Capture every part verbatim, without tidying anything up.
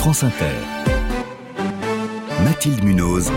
France Inter. Mathilde Munoz.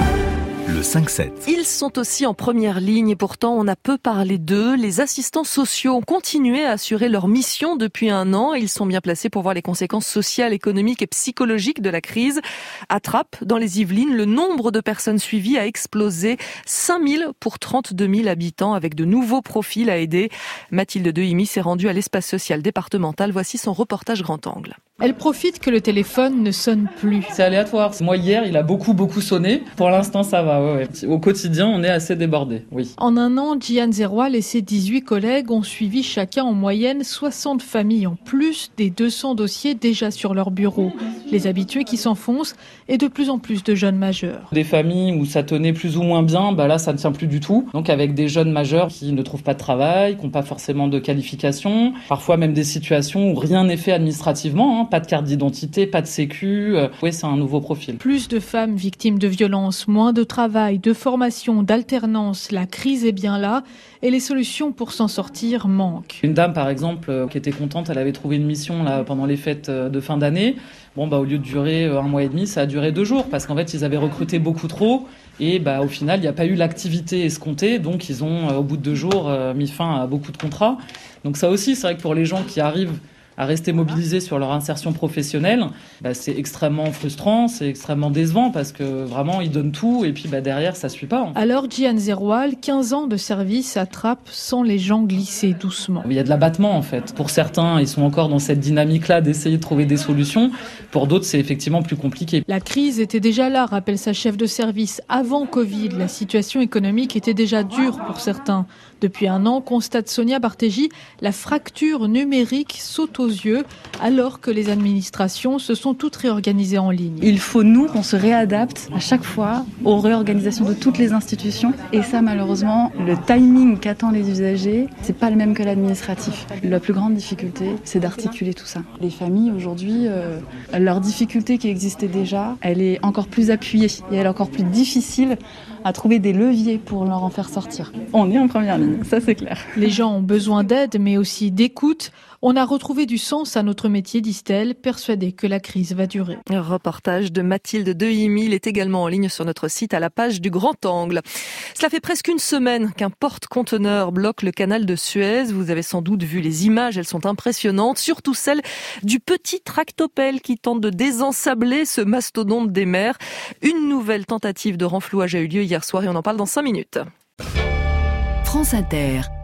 Le cinq sept. Ils sont aussi en première ligne et pourtant on a peu parlé d'eux. Les assistants sociaux ont continué à assurer leur mission depuis un an et ils sont bien placés pour voir les conséquences sociales, économiques et psychologiques de la crise. À Trappes, dans les Yvelines, le nombre de personnes suivies a explosé. cinq mille pour trente-deux mille habitants avec de nouveaux profils à aider. Mathilde Dehimi s'est rendue à l'espace social départemental. Voici son reportage grand angle. Elle profite que le téléphone ne sonne plus. C'est aléatoire. Moi, hier, il a beaucoup, beaucoup sonné. Pour l'instant, ça va. Ouais, ouais. Au quotidien, on est assez débordé, oui. En un an, Diane Zeroual et ses dix-huit collègues ont suivi chacun en moyenne soixante familles, en plus des deux cents dossiers déjà sur leur bureau. Les habitués qui s'enfoncent et de plus en plus de jeunes majeurs. Des familles où ça tenait plus ou moins bien, bah là, ça ne tient plus du tout. Donc, avec des jeunes majeurs qui ne trouvent pas de travail, qui n'ont pas forcément de qualification, parfois même des situations où rien n'est fait administrativement, hein. Pas de carte d'identité, pas de sécu. Euh, oui, c'est un nouveau profil. Plus de femmes victimes de violences, moins de travail, de formation, d'alternance. La crise est bien là et les solutions pour s'en sortir manquent. Une dame, par exemple, euh, qui était contente, elle avait trouvé une mission là pendant les fêtes euh, de fin d'année. Bon, bah, au lieu de durer euh, un mois et demi, ça a duré deux jours parce qu'en fait, ils avaient recruté beaucoup trop et bah, au final, il n'y a pas eu l'activité escomptée. Donc, ils ont, euh, au bout de deux jours, euh, mis fin à beaucoup de contrats. Donc ça aussi, c'est vrai que pour les gens qui arrivent à rester mobilisés sur leur insertion professionnelle, bah, c'est extrêmement frustrant, c'est extrêmement décevant parce que vraiment ils donnent tout et puis bah, derrière ça suit pas. Alors Diane Zeroual, quinze ans de service à Trappes sans les gens glisser doucement. Il y a de l'abattement en fait. Pour certains, ils sont encore dans cette dynamique-là d'essayer de trouver des solutions. Pour d'autres, c'est effectivement plus compliqué. La crise était déjà là, rappelle sa chef de service. Avant Covid, la situation économique était déjà dure pour certains. Depuis un an, constate Sonia Bartégi, la fracture numérique saute aux yeux alors que les administrations se sont toutes réorganisées en ligne. Il faut, nous, qu'on se réadapte à chaque fois aux réorganisations de toutes les institutions. Et ça, malheureusement, le timing qu'attendent les usagers, c'est pas le même que l'administratif. La plus grande difficulté, c'est d'articuler tout ça. Les familles, aujourd'hui, euh, leur difficulté qui existait déjà, elle est encore plus appuyée et elle est encore plus difficile à trouver des leviers pour leur en faire sortir. On est en première ligne, ça c'est clair. Les gens ont besoin d'aide, mais aussi d'écoute. On a retrouvé du sens à notre métier, disent-elles, persuadée que la crise va durer. Un reportage de Mathilde Dehimi, il est également en ligne sur notre site à la page du Grand Angle. Cela fait presque une semaine qu'un porte-conteneur bloque le canal de Suez. Vous avez sans doute vu les images, elles sont impressionnantes, surtout celle du petit tractopelle qui tente de désensabler ce mastodonte des mers. Une nouvelle tentative de renflouage a eu lieu hier soir et on en parle dans cinq minutes. France Inter.